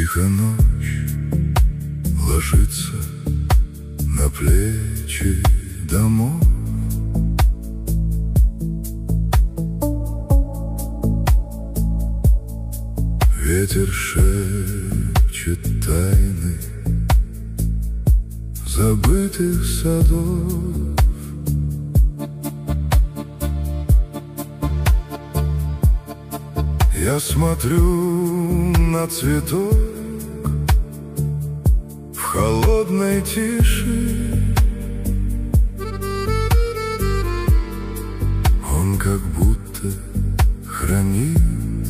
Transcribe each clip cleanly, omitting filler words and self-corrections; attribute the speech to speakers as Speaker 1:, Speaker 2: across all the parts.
Speaker 1: Тихо ночь ложится на плечи домов. Ветер шепчет тайны забытых садов. Я смотрю на цветок в холодной тиши. Он как будто хранит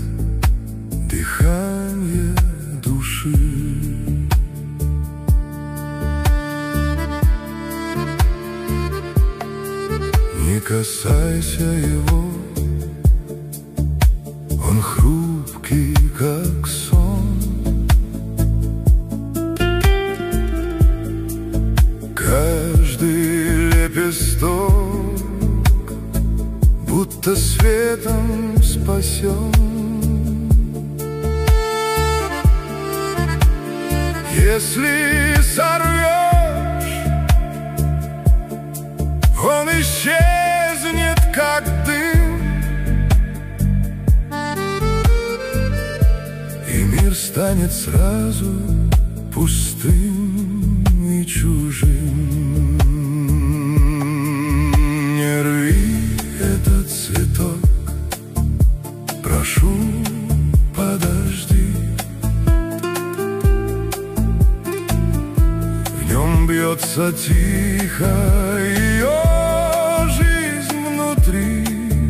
Speaker 1: дыхание души. Не касайся его, он хрупкий, как сон. Каждый лепесток будто светом спасен. Если сорвешь, он исчезнет, как дым, и мир станет сразу пустым и чужим. Не рви этот цветок, прошу, подожди. В нем бьется тихо ее жизнь внутри.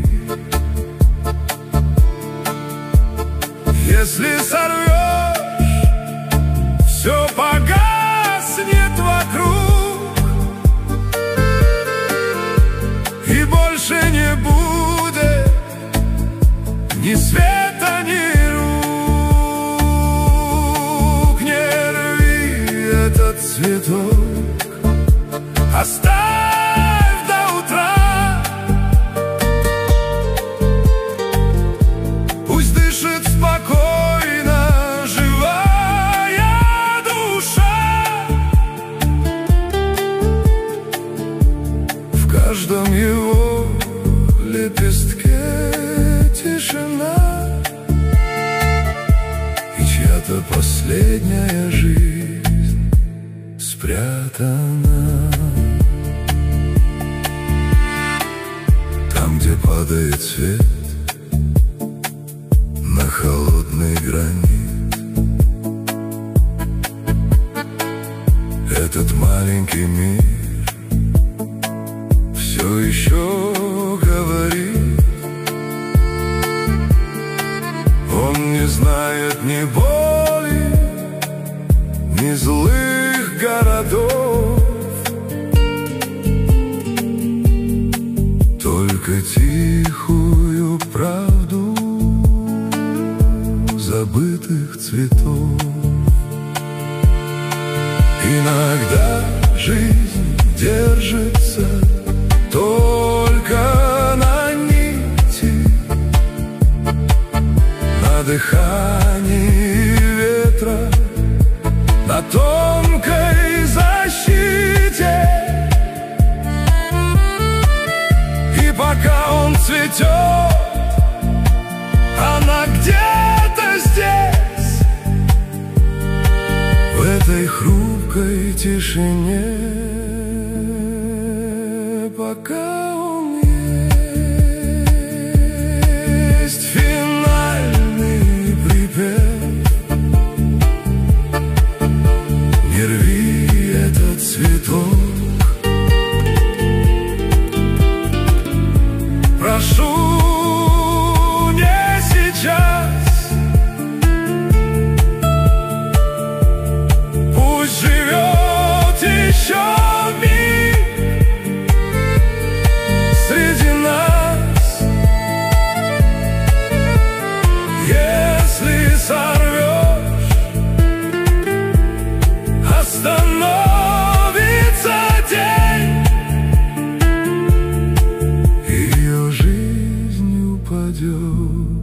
Speaker 1: Если сорвешь, все погаснет вокруг, и больше не будет ни света, ни рук. Не рви этот цветок, оставь до утра. Пусть дышит спокойно живая душа. В каждом его лепестке тишина, и чья-то последняя жизнь спрятана. Там, где падает свет на холодный гранит, этот маленький мир все еще говорит. Он не знает ни боли, ни злых городов, только тихую правду забытых цветов. Иногда жизнь держится только на нити, на дыхании ветра, на тонкой защите. И пока он цветет, она где-то здесь, в этой хрупкой тишине. Пока он есть, финальный припев. Не рви этот цветок, прошу, не сейчас. Пусть живет еще миг среди нас. Если сорвешь, остановится день, ее жизнь упадет.